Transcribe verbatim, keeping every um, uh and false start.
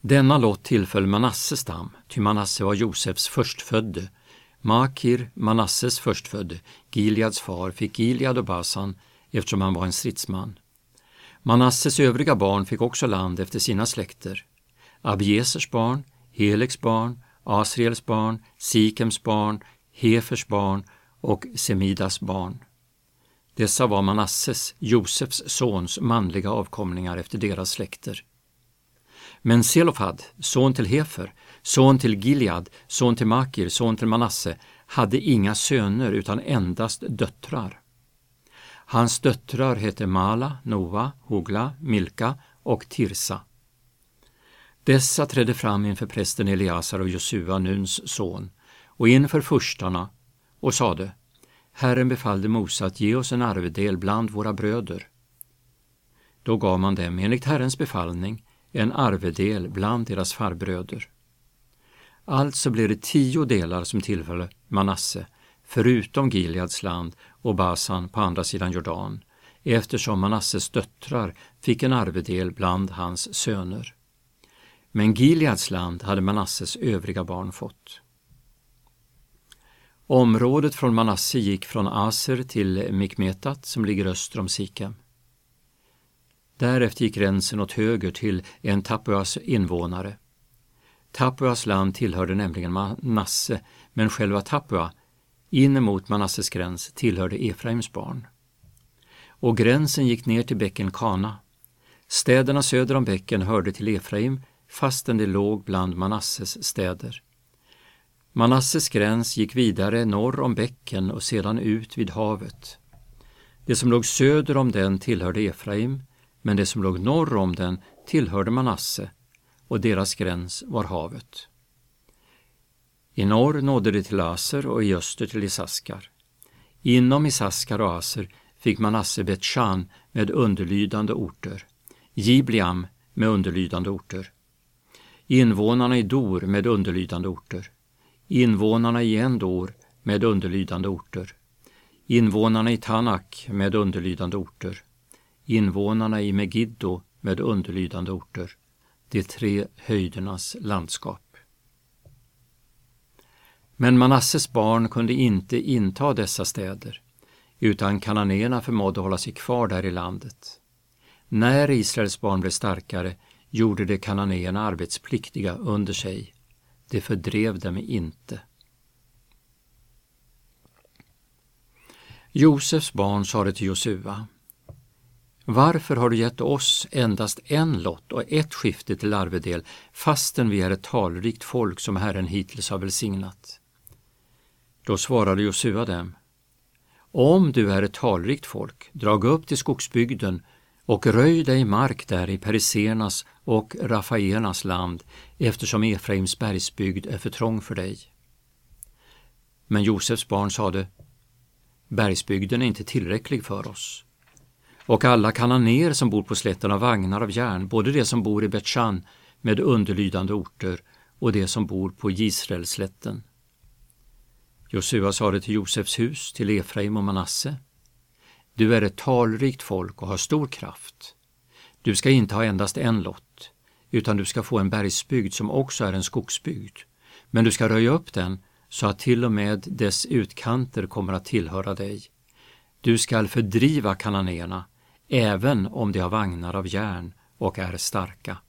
Denna lott tillföll Manasses stam, ty Manasse var Josefs förstfödde. Makir, Manasses förstfödde, Gileads far, fick Gilead och Basan eftersom han var en stridsman. Manasses övriga barn fick också land efter sina släkter. Abiesers barn, Heleks barn, Asriels barn, Sikems barn, Hefers barn och Semidas barn. Dessa var Manasses, Josefs sons manliga avkomlingar efter deras släkter. Men Selofhad, son till Hefer, son till Gilead, son till Makir, son till Manasse, hade inga söner utan endast döttrar. Hans döttrar hette Mala, Noa, Hogla, Milka och Tirsa. Dessa trädde fram inför prästen Eliasar och Josua, Nuns son, och inför furstarna och sade: Herren befallde Mose att ge oss en arvedel bland våra bröder. Då gav man dem enligt Herrens befallning en arvedel bland deras farbröder. Alltså blev det tio delar som tillföll Manasse, förutom Gileads land och Basan på andra sidan Jordan, eftersom Manasses döttrar fick en arvedel bland hans söner. Men Gileads land hade Manasses övriga barn fått. Området från Manasse gick från Aser till Mikmetat som ligger öster om Sikem. Därefter gick gränsen åt höger till en Tapuas invånare. Tapuas land tillhörde nämligen Manasse, men själva Tapua, in emot Manasses gräns, tillhörde Efraims barn. Och gränsen gick ner till bäcken Kana. Städerna söder om bäcken hörde till Efraim, fastän det låg bland Manasses städer. Manasses gräns gick vidare norr om bäcken och sedan ut vid havet. Det som låg söder om den tillhörde Efraim, men det som låg norr om den tillhörde Manasse, och deras gräns var havet. I norr nådde det till Aser och i öster till Isaskar. Inom Isaskar och Aser fick Manasse Bet-Shan med underlydande orter, Gibliam med underlydande orter, invånarna i Dor med underlydande orter, invånarna i Endor med underlydande orter, invånarna i Tanak med underlydande orter, invånarna i Megiddo med underlydande orter, de tre höjdernas landskap. Men Manasses barn kunde inte inta dessa städer, utan kananéerna förmådde hålla sig kvar där i landet. När Israels barn blev starkare gjorde de kananéerna arbetspliktiga under sig. Det fördrev dem inte. Josefs barn sade till Josua: Varför har du gett oss endast en lott och ett skifte till arvedel, fastän vi är ett talrikt folk som Herren hittills har välsignat? Då svarade Josua dem: Om du är ett talrikt folk, drag upp till skogsbygden och röj dig mark där i Perisernas och Rafaenas land, eftersom Efraims bergsbygd är för trång för dig. Men Josefs barn sade: Bergsbygden är inte tillräcklig för oss. Och alla kananéer som bor på slätten har vagnar av järn, både de som bor i Bet-Shan med underlydande orter och de som bor på Israelslätten. Josua sade till Josefs hus, till Efraim och Manasse: Du är ett talrikt folk och har stor kraft. Du ska inte ha endast en lott, utan du ska få en bergsbygd som också är en skogsbygd. Men du ska röja upp den så att till och med dess utkanter kommer att tillhöra dig. Du ska fördriva kananéerna, även om de har vagnar av järn och är starka.